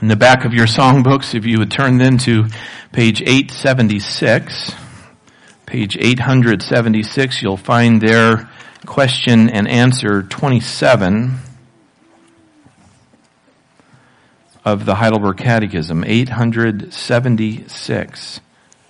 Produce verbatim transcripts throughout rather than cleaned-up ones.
In the back of your songbooks, if you would turn then to page eight seventy-six, page eight seventy-six, you'll find there question and answer twenty-seven of the Heidelberg Catechism, eight seventy-six.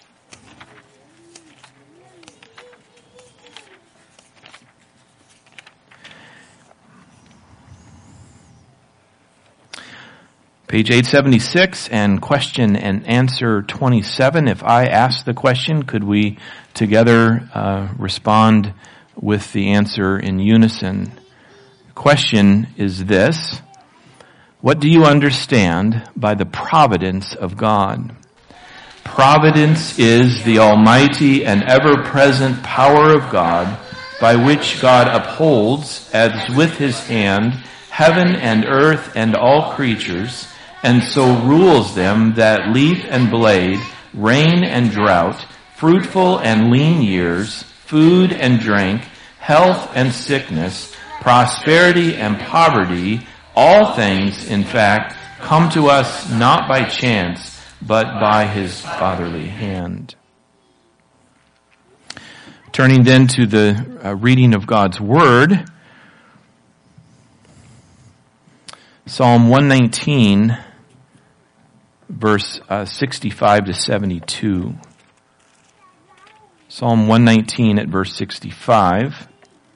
Page eight seventy-six and question and answer twenty-seven. If I ask the question, could we together uh, respond with the answer in unison? The question is this: what do you understand by the providence of God? Providence is the almighty and ever-present power of God, by which God upholds, as with his hand, heaven and earth and all creatures, and so rules them that leaf and blade, rain and drought, fruitful and lean years, food and drink, health and sickness, prosperity and poverty, all things, in fact, come to us not by chance, but by his fatherly hand. Turning then to the uh, reading of God's Word, Psalm one nineteen, verse uh, sixty-five to seventy-two. Psalm one nineteen at verse sixty-five.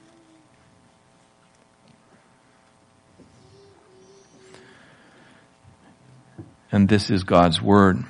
And this is God's Word.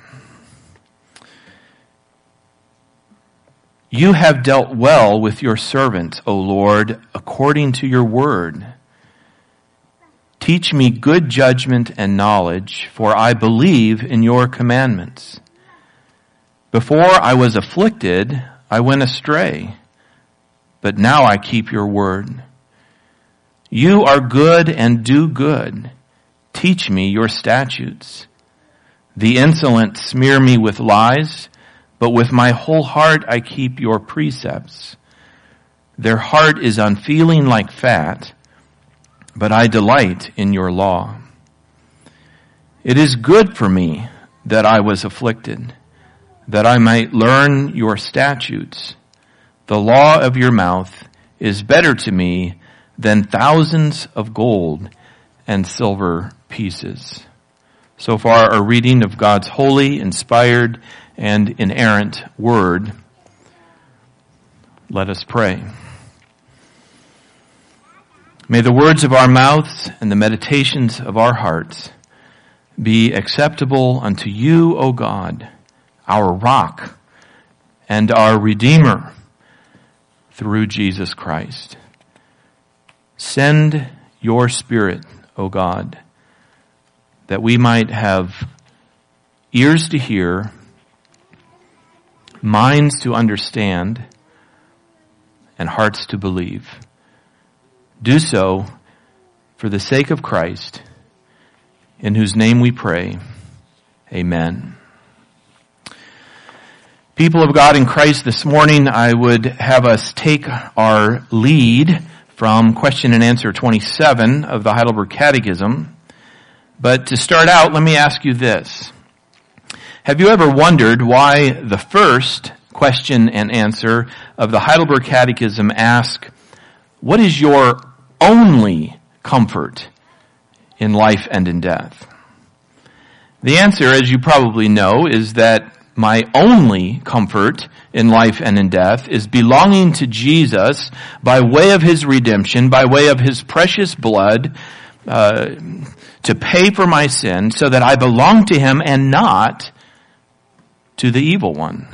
You have dealt well with your servant, O Lord, according to your word. Teach me good judgment and knowledge, for I believe in your commandments. Before I was afflicted, I went astray, but now I keep your word. You are good and do good. Teach me your statutes. The insolent smear me with lies, but with my whole heart I keep your precepts. Their heart is unfeeling like fat, but I delight in your law. It is good for me that I was afflicted, that I might learn your statutes. The law of your mouth is better to me than thousands of gold and silver pieces. So far, a reading of God's holy, inspired, and inerrant word. Let us pray. May the words of our mouths and the meditations of our hearts be acceptable unto you, O God, our rock and our Redeemer, through Jesus Christ. Send your Spirit, O God, that we might have ears to hear, minds to understand, and hearts to believe. Do so for the sake of Christ, in whose name we pray. Amen. People of God in Christ, this morning I would have us take our lead from question and answer twenty-seven of the Heidelberg Catechism. But to start out, let me ask you this. Have you ever wondered why the first question and answer of the Heidelberg Catechism asks, what is your only comfort in life and in death? The answer, as you probably know, is that my only comfort in life and in death is belonging to Jesus by way of his redemption, by way of his precious blood, uh, to pay for my sin so that I belong to him and not to the evil one.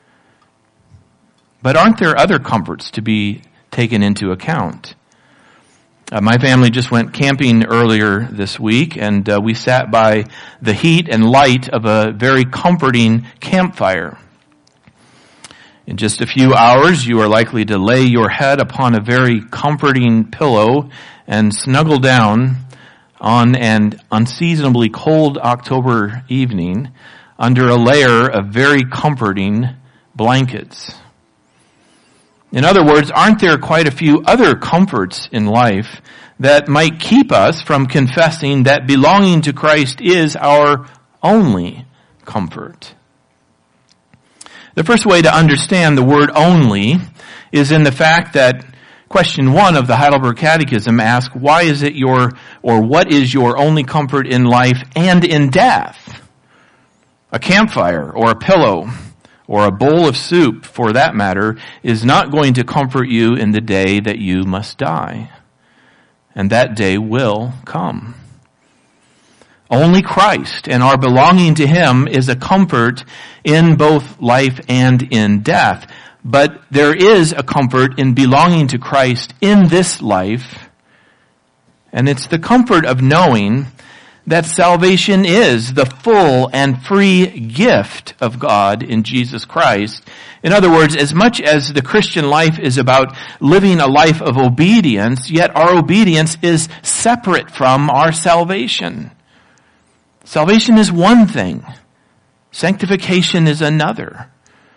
But aren't there other comforts to be taken into account? Uh, my family just went camping earlier this week, and uh, we sat by the heat and light of a very comforting campfire. In just a few hours, you are likely to lay your head upon a very comforting pillow and snuggle down on an unseasonably cold October evening under a layer of very comforting blankets. In other words, aren't there quite a few other comforts in life that might keep us from confessing that belonging to Christ is our only comfort. The first way to understand the word only is in the fact that question one of the Heidelberg Catechism asks, why is it your, or what is your only comfort in life and in death? A campfire or a pillow or a bowl of soup, for that matter, is not going to comfort you in the day that you must die. And that day will come. Only Christ and our belonging to Him is a comfort in both life and in death. But there is a comfort in belonging to Christ in this life, and it's the comfort of knowing that salvation is the full and free gift of God in Jesus Christ. In other words, as much as the Christian life is about living a life of obedience, yet our obedience is separate from our salvation. Salvation is one thing. Sanctification is another.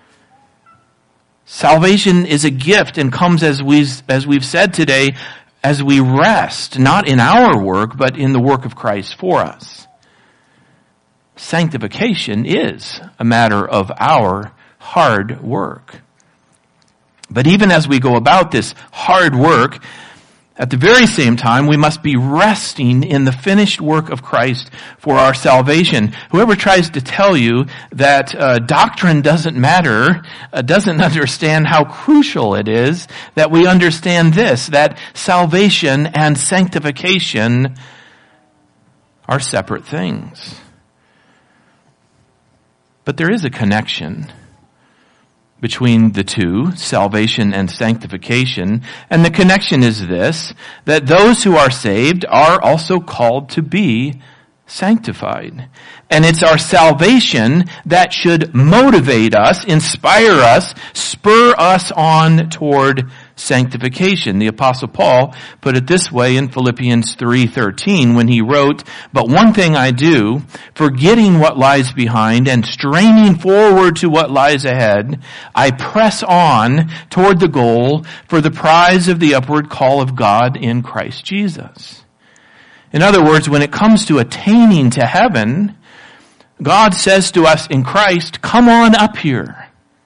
Salvation is a gift and comes, as we've, as we've said today, as we rest, not in our work, but in the work of Christ for us. Sanctification is a matter of our hard work. But even as we go about this hard work, at the very same time, we must be resting in the finished work of Christ for our salvation. Whoever tries to tell you that uh, doctrine doesn't matter, uh, doesn't understand how crucial it is that we understand this, that salvation and sanctification are separate things. But there is a connection between the two, salvation and sanctification. And the connection is this, that those who are saved are also called to be sanctified. And it's our salvation that should motivate us, inspire us, spur us on toward sanctification. The Apostle Paul put it this way in Philippians three thirteen when he wrote, "But one thing I do, forgetting what lies behind and straining forward to what lies ahead, I press on toward the goal for the prize of the upward call of God in Christ Jesus." In other words, when it comes to attaining to heaven, God says to us in Christ, come on up here.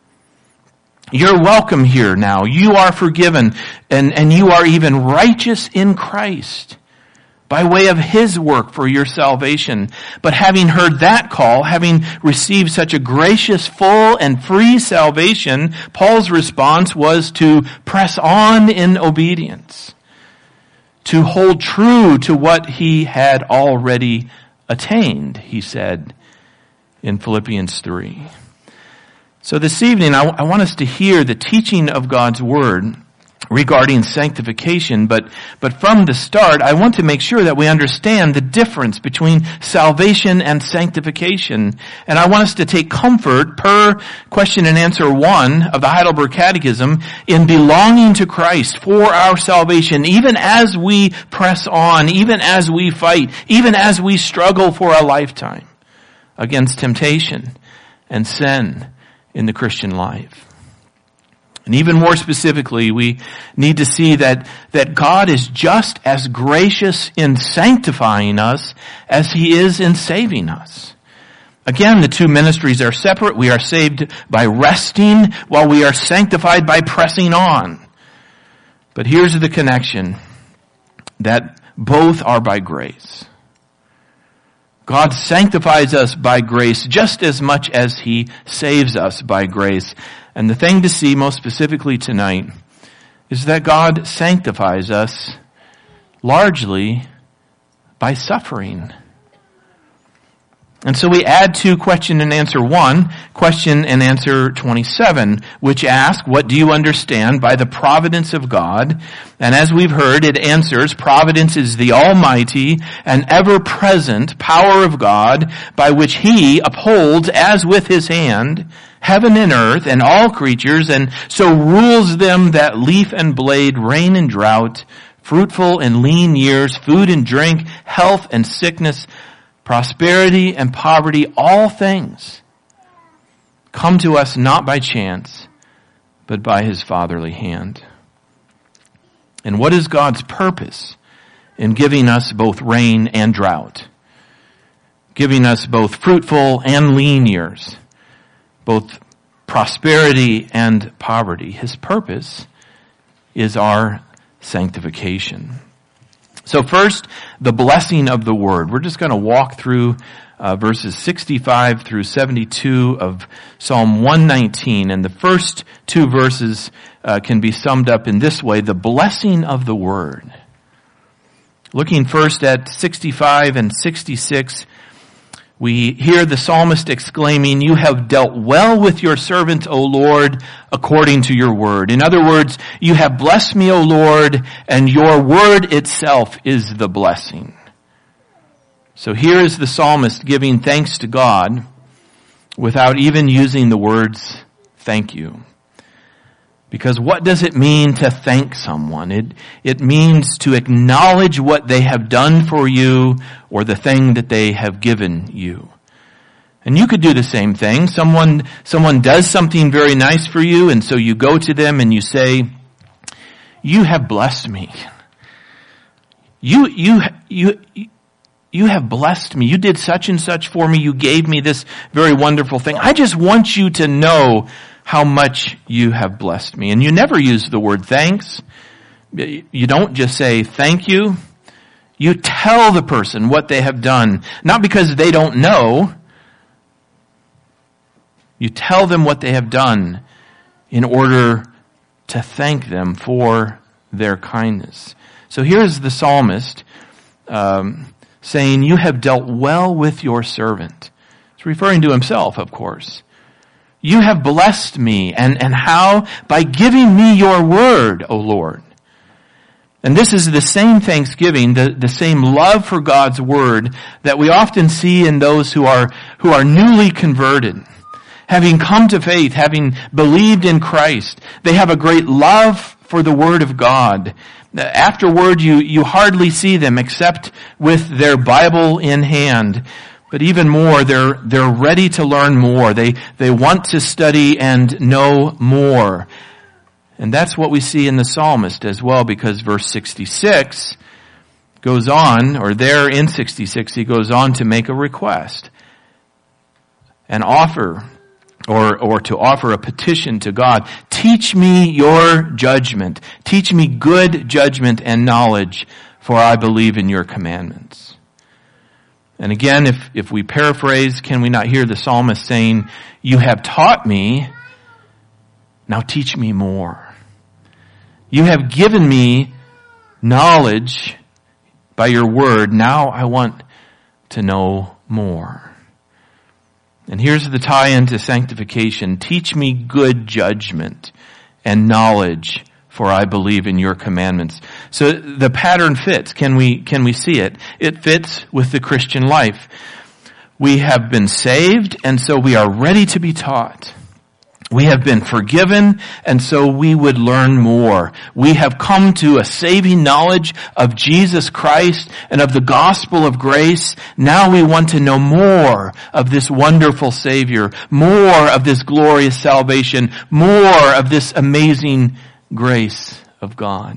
You're welcome here now. You are forgiven, and, and you are even righteous in Christ by way of His work for your salvation. But having heard that call, having received such a gracious, full, and free salvation, Paul's response was to press on in obedience, to hold true to what he had already attained, he said in Philippians three. So this evening, I, I want us to hear the teaching of God's Word regarding sanctification, but, but from the start, I want to make sure that we understand the difference between salvation and sanctification. And I want us to take comfort, per question and answer one of the Heidelberg Catechism, in belonging to Christ for our salvation, even as we press on, even as we fight, even as we struggle for a lifetime against temptation and sin in the Christian life. And even more specifically, we need to see that, that God is just as gracious in sanctifying us as He is in saving us. Again, the two ministries are separate. We are saved by resting, while we are sanctified by pressing on. But here's the connection, that both are by grace. God sanctifies us by grace just as much as He saves us by grace. And the thing to see most specifically tonight is that God sanctifies us largely by suffering. And so we add to question and answer one, question and answer twenty-seven, which ask, what do you understand by the providence of God? And as we've heard, it answers, providence is the almighty and ever-present power of God by which He upholds, as with His hand, heaven and earth and all creatures, and so rules them that leaf and blade, rain and drought, fruitful and lean years, food and drink, health and sickness, prosperity and poverty, all things come to us not by chance, but by His fatherly hand. And what is God's purpose in giving us both rain and drought? giving us both fruitful and lean years, both prosperity and poverty. His purpose is our sanctification. So first, the blessing of the word. We're just going to walk through uh, verses sixty-five through seventy-two of Psalm one nineteen. And the first two verses uh, can be summed up in this way: the blessing of the word. Looking first at sixty-five and sixty-six, we hear the psalmist exclaiming, "You have dealt well with your servant, O Lord, according to your word." In other words, you have blessed me, O Lord, and your word itself is the blessing. So here is the psalmist giving thanks to God without even using the words, "thank you." Because what does it mean to thank someone? It, it means to acknowledge what they have done for you or the thing that they have given you. And you could do the same thing. Someone, someone does something very nice for you, and so you go to them and you say, "You have blessed me. You, you, you, you have blessed me. You did such and such for me. You gave me this very wonderful thing. I just want you to know how much you have blessed me." And you never use the word thanks. You don't just say thank you. You tell the person what they have done, not because they don't know. You tell them what they have done in order to thank them for their kindness. So here's the psalmist um, saying, "You have dealt well with your servant." He's referring to himself, of course. "You have blessed me." And, and how? By giving me your word, O Lord. And this is the same thanksgiving, the, the same love for God's word that we often see in those who are, who are newly converted. Having come to faith, having believed in Christ, they have a great love for the word of God. Afterward, you, you hardly see them except with their Bible in hand. But even more, they're, they're ready to learn more. They, they want to study and know more. And that's what we see in the psalmist as well, because verse sixty-six goes on, or there in sixty-six, he goes on to make a request. An offer, or, or to offer a petition to God. "Teach me your judgment. Teach me good judgment and knowledge, for I believe in your commandments." And again, if, if we paraphrase, can we not hear the psalmist saying, "You have taught me, now teach me more. You have given me knowledge by your word, now I want to know more." And here's the tie-in to sanctification. "Teach me good judgment and knowledge, for I believe in your commandments." So the pattern fits. Can we, can we see it? It fits with the Christian life. We have been saved, and so we are ready to be taught. We have been forgiven, and so we would learn more. We have come to a saving knowledge of Jesus Christ and of the gospel of grace. Now we want to know more of this wonderful Savior, more of this glorious salvation, more of this amazing grace of God.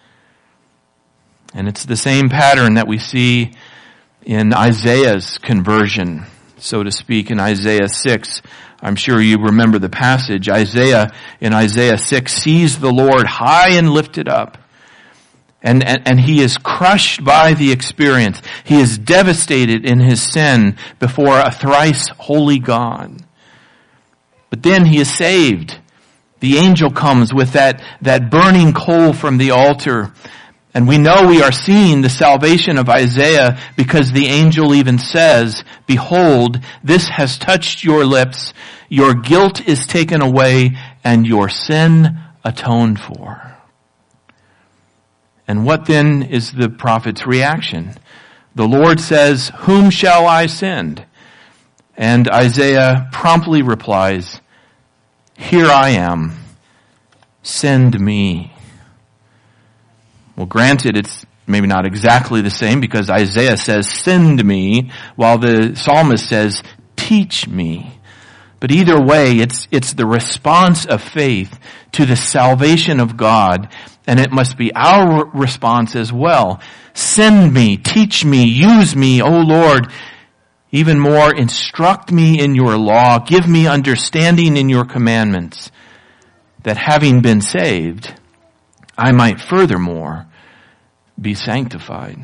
And it's the same pattern that we see in Isaiah's conversion, so to speak, in Isaiah six. I'm sure you remember the passage. Isaiah, in Isaiah six, sees the Lord high and lifted up. And, and, and he is crushed by the experience. He is devastated in his sin before a thrice holy God. But then he is saved. The angel comes with that, that burning coal from the altar. And we know we are seeing the salvation of Isaiah because the angel even says, "Behold, this has touched your lips. Your guilt is taken away and your sin atoned for." And what then is the prophet's reaction? The Lord says, "Whom shall I send?" And Isaiah promptly replies, "Here I am. Send me." Well, granted, it's maybe not exactly the same because Isaiah says, "Send me," while the psalmist says, "Teach me." But either way, it's, it's the response of faith to the salvation of God, and it must be our response as well. Send me, teach me, use me, O Lord. Even more, instruct me in your law. Give me understanding in your commandments, that having been saved, I might furthermore be sanctified.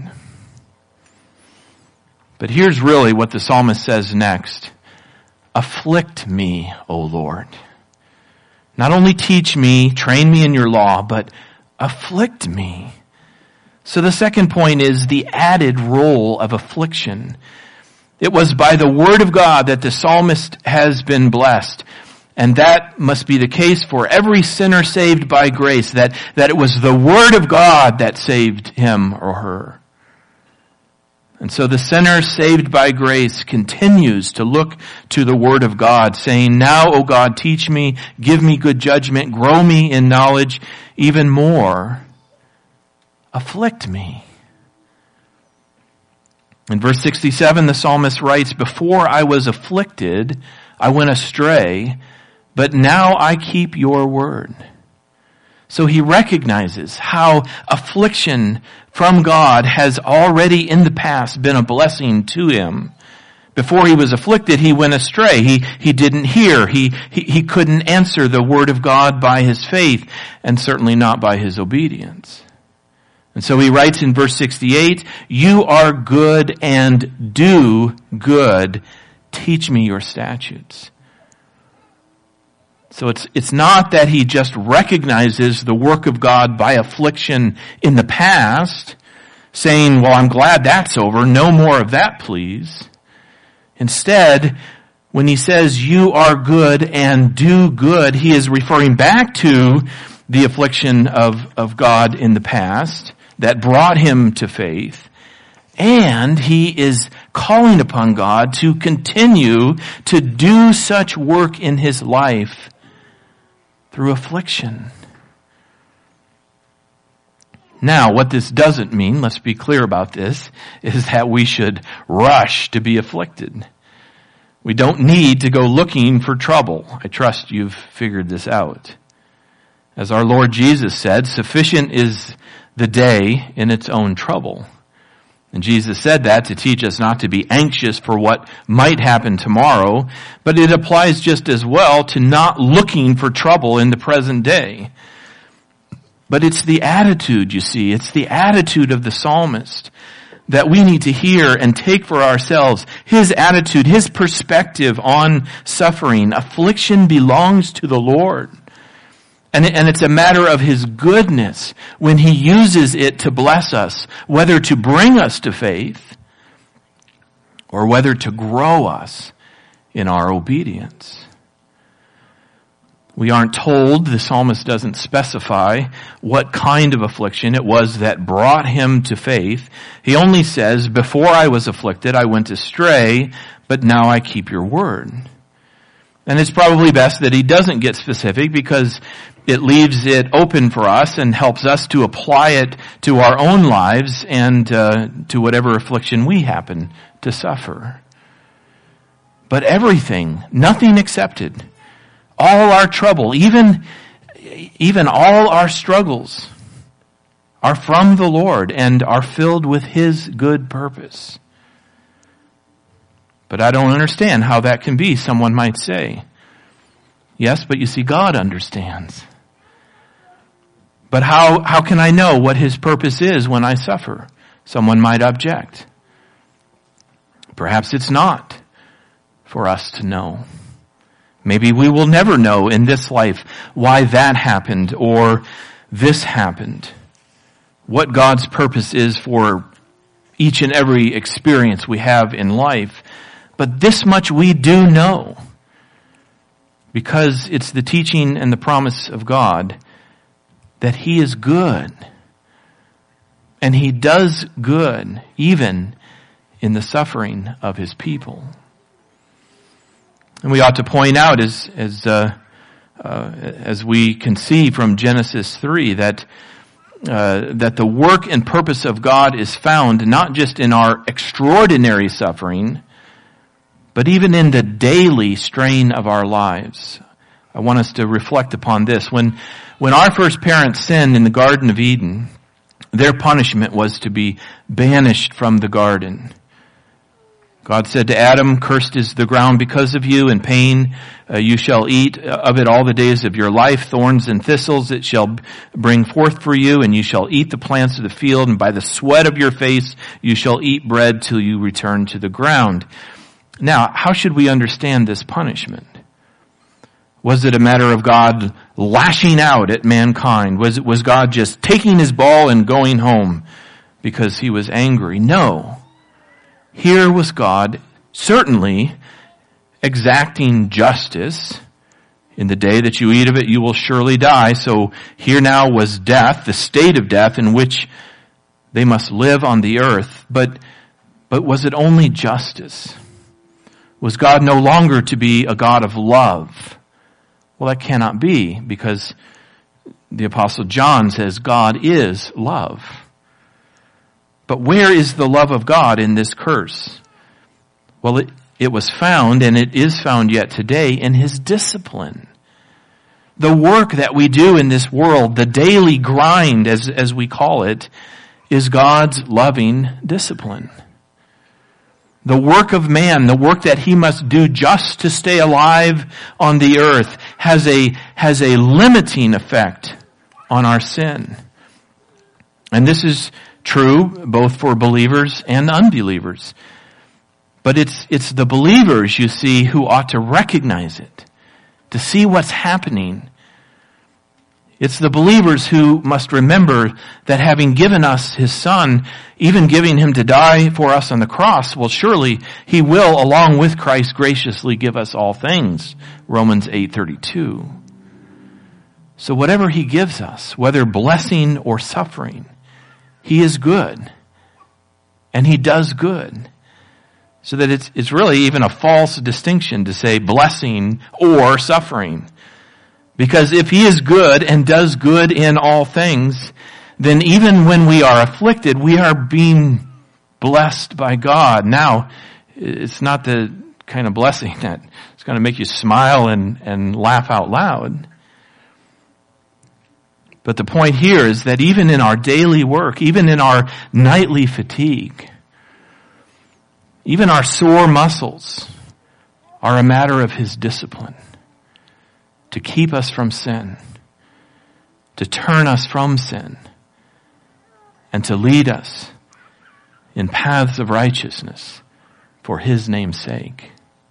But here's really what the psalmist says next. Afflict me, O Lord. Not only teach me, train me in your law, but afflict me. So the second point is the added role of affliction. It was by the word of God that the psalmist has been blessed. And that must be the case for every sinner saved by grace, that, that it was the word of God that saved him or her. And so the sinner saved by grace continues to look to the word of God, saying, now, O God, teach me, give me good judgment, grow me in knowledge, even more, afflict me. In verse sixty-seven, the psalmist writes, before I was afflicted, I went astray, but now I keep your word. So he recognizes how affliction from God has already in the past been a blessing to him. Before he was afflicted, he went astray. He, he didn't hear. He, he, he couldn't answer the word of God by his faith, and certainly not by his obedience. And so he writes in verse sixty-eight, you are good and do good. Teach me your statutes. So it's, it's not that he just recognizes the work of God by affliction in the past, saying, well, I'm glad that's over. No more of that, please. Instead, when he says you are good and do good, he is referring back to the affliction of, of God in the past that brought him to faith. And he is calling upon God to continue to do such work in his life through affliction. Now, what this doesn't mean, let's be clear about this, is that we should rush to be afflicted. We don't need to go looking for trouble. I trust you've figured this out. As our Lord Jesus said, sufficient is the day in its own trouble. And Jesus said that to teach us not to be anxious for what might happen tomorrow, but it applies just as well to not looking for trouble in the present day. But it's the attitude, you see, it's the attitude of the psalmist that we need to hear and take for ourselves. His attitude, his perspective on suffering. Affliction belongs to the Lord. And, and it's a matter of his goodness when he uses it to bless us, whether to bring us to faith or whether to grow us in our obedience. We aren't told, the psalmist doesn't specify what kind of affliction it was that brought him to faith. He only says, before I was afflicted, I went astray, but now I keep your word. And it's probably best that he doesn't get specific because it leaves it open for us and helps us to apply it to our own lives and uh, to whatever affliction we happen to suffer. But everything, nothing excepted, all our trouble, even, even all our struggles are from the Lord and are filled with his good purpose. But I don't understand how that can be, someone might say. Yes, but you see, God understands. But how, how can I know what his purpose is when I suffer? Someone might object. Perhaps it's not for us to know. Maybe we will never know in this life why that happened or this happened. What God's purpose is for each and every experience we have in life. But this much we do know, because it's the teaching and the promise of God that he is good. And he does good even in the suffering of his people. And we ought to point out, as as uh, uh, as we can see from Genesis three, that uh, that the work and purpose of God is found not just in our extraordinary suffering, but even in the daily strain of our lives. I want us to reflect upon this. When when our first parents sinned in the Garden of Eden, their punishment was to be banished from the garden. God said to Adam, "Cursed is the ground because of you, and pain uh, you shall eat of it all the days of your life. Thorns and thistles it shall bring forth for you, and you shall eat the plants of the field, and by the sweat of your face you shall eat bread till you return to the ground." Now, how should we understand this punishment? Was it a matter of God lashing out at mankind? Was it, was God just taking his ball and going home because he was angry? No. Here was God certainly exacting justice. In the day that you eat of it, you will surely die. So here now was death, the state of death in which they must live on the earth. But, but was it only justice? Was God no longer to be a God of love? Well, that cannot be, because the Apostle John says God is love. But where is the love of God in this curse? Well, it, it was found, and it is found yet today, in his discipline. The work that we do in this world, the daily grind, as, as we call it, is God's loving discipline. The work of man, the work that he must do just to stay alive on the earth, has a, has a limiting effect on our sin. And this is true both for believers and unbelievers. But it's, it's the believers, you see, who ought to recognize it, to see what's happening. It's the believers who must remember that having given us his Son, even giving him to die for us on the cross, well, surely he will, along with Christ, graciously give us all things. Romans eight thirty-two. So whatever he gives us, whether blessing or suffering, he is good. And he does good. So that it's, it's really even a false distinction to say blessing or suffering. Because if he is good and does good in all things, then even when we are afflicted, we are being blessed by God. Now, it's not the kind of blessing that is going to make you smile and, and laugh out loud. But the point here is that even in our daily work, even in our nightly fatigue, even our sore muscles are a matter of his discipline. To keep us from sin, to turn us from sin, and to lead us in paths of righteousness for his name's sake.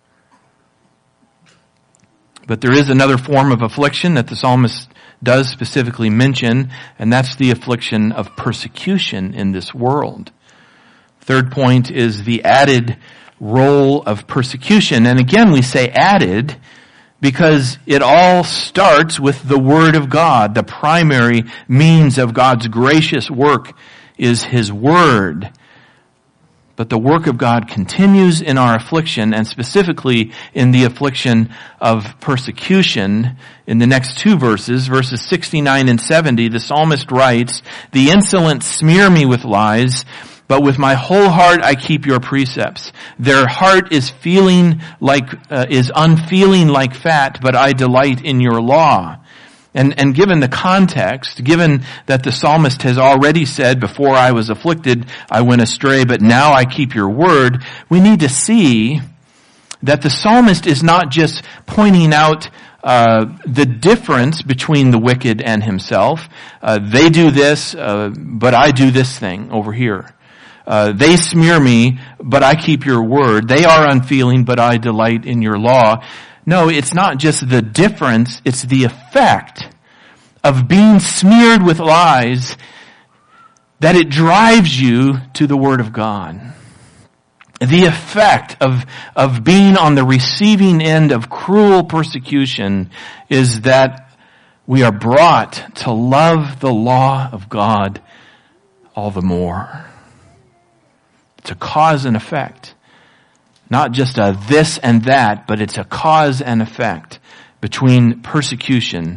But there is another form of affliction that the psalmist does specifically mention, and that's the affliction of persecution in this world. Third point is the added role of persecution. And again, we say added because it all starts with the Word of God. The primary means of God's gracious work is his Word. But the work of God continues in our affliction, and specifically in the affliction of persecution. In the next two verses, verses sixty-nine and seventy, the psalmist writes, "The insolent smear me with lies, but with my whole heart I keep your precepts. Their heart is feeling like, uh, is unfeeling like fat, but I delight in your law." And, and given the context, given that the psalmist has already said, "Before I was afflicted, I went astray, but now I keep your word," we need to see that the psalmist is not just pointing out Uh, the difference between the wicked and himself. Uh, they do this, uh, but I do this thing over here. Uh, they smear me, but I keep your word. They are unfeeling, but I delight in your law. No, it's not just the difference, it's the effect of being smeared with lies that it drives you to the Word of God. The effect of, of being on the receiving end of cruel persecution is that we are brought to love the law of God all the more. It's a cause and effect. Not just a this and that, but it's a cause and effect between persecution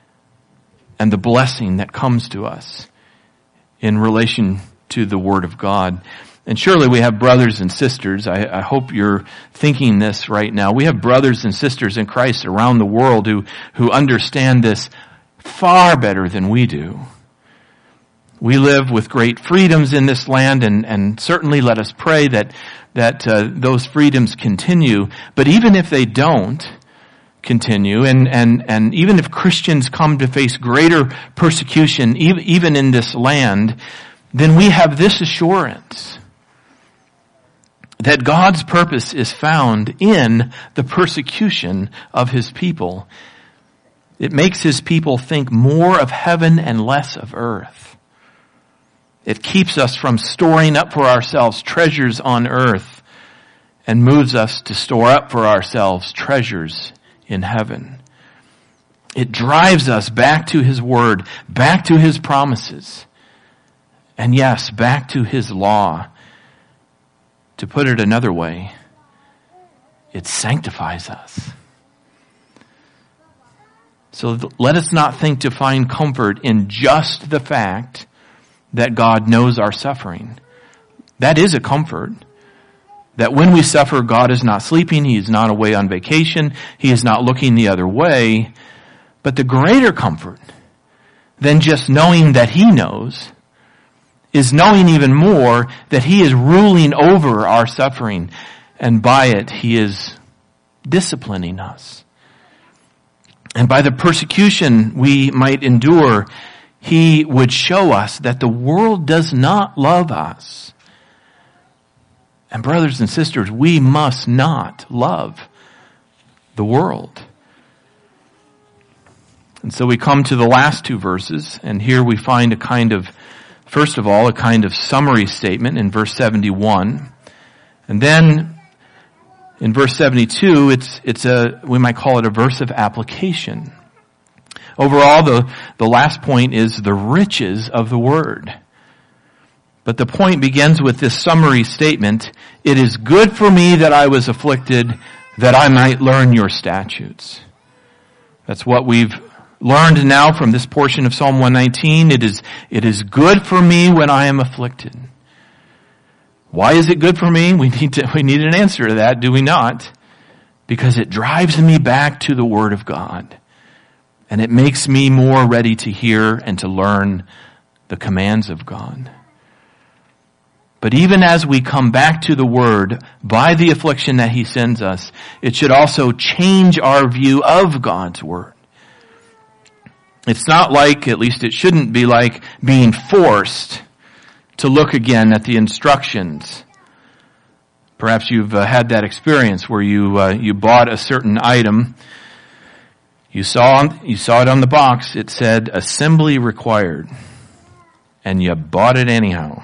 and the blessing that comes to us in relation to the Word of God. And surely we have brothers and sisters. I, I hope you're thinking this right now. We have brothers and sisters in Christ around the world who, who understand this far better than we do. We live with great freedoms in this land, and, and certainly let us pray that, that uh, those freedoms continue. But even if they don't continue, and, and, and even if Christians come to face greater persecution, even, even in this land, then we have this assurance that God's purpose is found in the persecution of his people. It makes his people think more of heaven and less of earth. It keeps us from storing up for ourselves treasures on earth and moves us to store up for ourselves treasures in heaven. It drives us back to his word, back to his promises, and yes, back to his law. To put it another way, it sanctifies us. So let us not think to find comfort in just the fact that God knows our suffering. That is a comfort. That when we suffer, God is not sleeping, he is not away on vacation, he is not looking the other way. But the greater comfort than just knowing that he knows is knowing even more that he is ruling over our suffering, and by it he is disciplining us. And by the persecution we might endure, he would show us that the world does not love us. And brothers and sisters, we must not love the world. And so we come to the last two verses, and here we find a kind of, first of all, a kind of summary statement in verse seventy-one. And then in verse seventy-two, it's, it's a, we might call it a verse of application. Overall, the, the last point is the riches of the word. But the point begins with this summary statement: it is good for me that I was afflicted, that I might learn your statutes. That's what we've learned now from this portion of Psalm one nineteen. It is, it is good for me when I am afflicted. Why is it good for me? We need to, we need an answer to that, do we not? Because it drives me back to the Word of God. And it makes me more ready to hear and to learn the commands of God. But even as we come back to the Word by the affliction that he sends us, it should also change our view of God's Word. It's not like, at least it shouldn't be like, being forced to look again at the instructions. Perhaps you've uh, had that experience where you uh, you bought a certain item. You saw you saw it on the box. It said assembly required, and you bought it anyhow.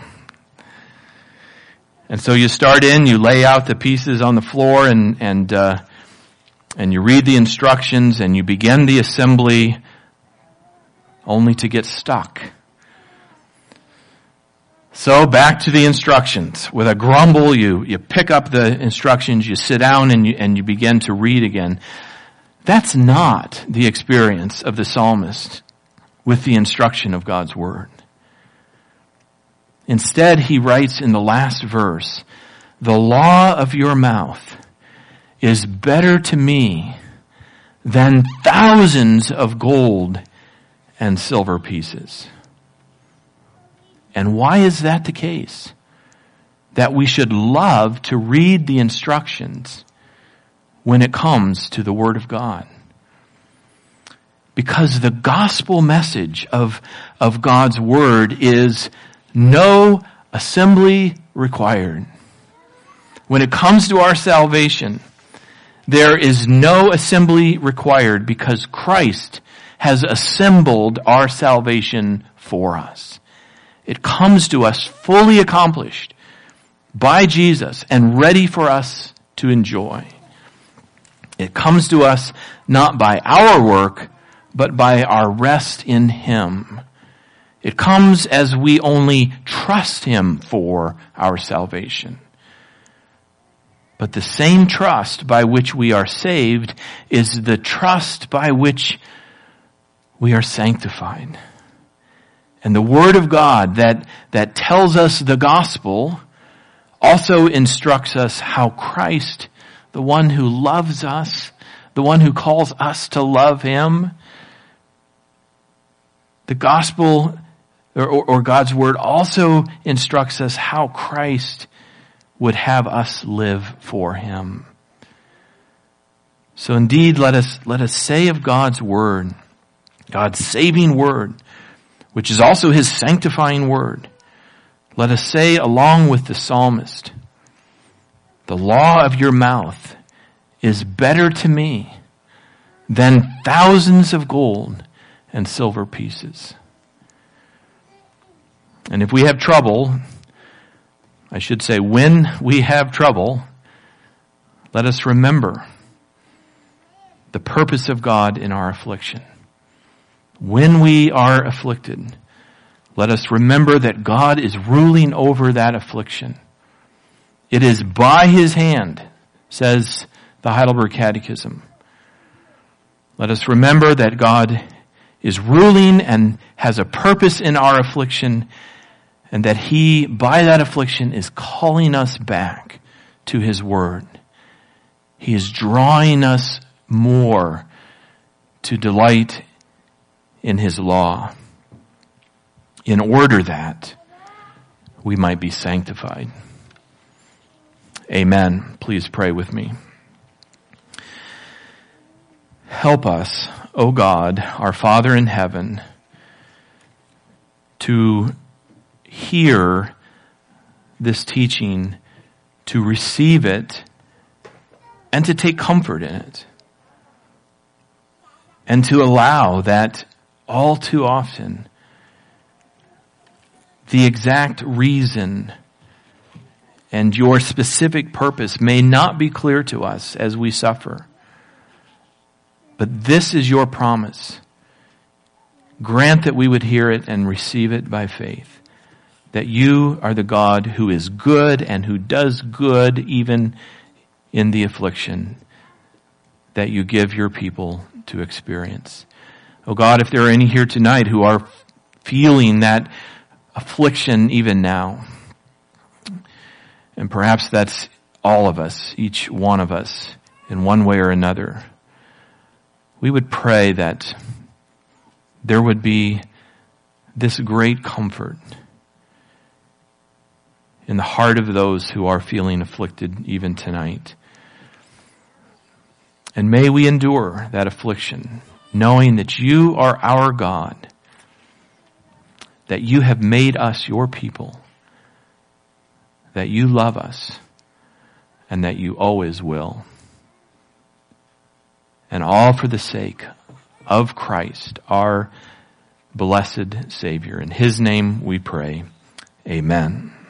And so you start in, you lay out the pieces on the floor, and and uh, and you read the instructions, and you begin the assembly, only to get stuck. So back to the instructions. With a grumble, you, you pick up the instructions, you sit down, and you, and you begin to read again. That's not the experience of the psalmist with the instruction of God's Word. Instead, he writes in the last verse, the law of your mouth is better to me than thousands of gold and silver pieces. And why is that the case? That we should love to read the instructions when it comes to the Word of God. Because the gospel message of, of God's Word is no assembly required. When it comes to our salvation, there is no assembly required because Christ has assembled our salvation for us. It comes to us fully accomplished by Jesus and ready for us to enjoy. It comes to us not by our work, but by our rest in Him. It comes as we only trust Him for our salvation. But the same trust by which we are saved is the trust by which we are sanctified. And the Word of God that, that tells us the gospel also instructs us how Christ, the one who loves us, the one who calls us to love Him, the gospel or, or God's word also instructs us how Christ would have us live for him. So indeed, let us, let us say of God's word, God's saving word, which is also his sanctifying word, let us say along with the psalmist, the law of your mouth is better to me than thousands of gold and silver pieces. And if we have trouble, I should say when we have trouble, let us remember the purpose of God in our affliction. When we are afflicted, let us remember that God is ruling over that affliction. It is by his hand, says the Heidelberg Catechism. Let us remember that God is ruling and has a purpose in our affliction, and that he, by that affliction, is calling us back to his word. He is drawing us more to delight in his law, in order that we might be sanctified. Amen. Please pray with me. Help us, O God, our Father in heaven, to hear this teaching, to receive it, and to take comfort in it, and to allow that all too often the exact reason and your specific purpose may not be clear to us as we suffer. But this is your promise. Grant that we would hear it and receive it by faith. That you are the God who is good and who does good even in the affliction that you give your people to experience. Oh God, if there are any here tonight who are feeling that affliction even now, and perhaps that's all of us, each one of us, in one way or another, we would pray that there would be this great comfort in the heart of those who are feeling afflicted even tonight. And may we endure that affliction, knowing that you are our God, that you have made us your people, that you love us, and that you always will. And all for the sake of Christ, our blessed Savior. In his name we pray. Amen.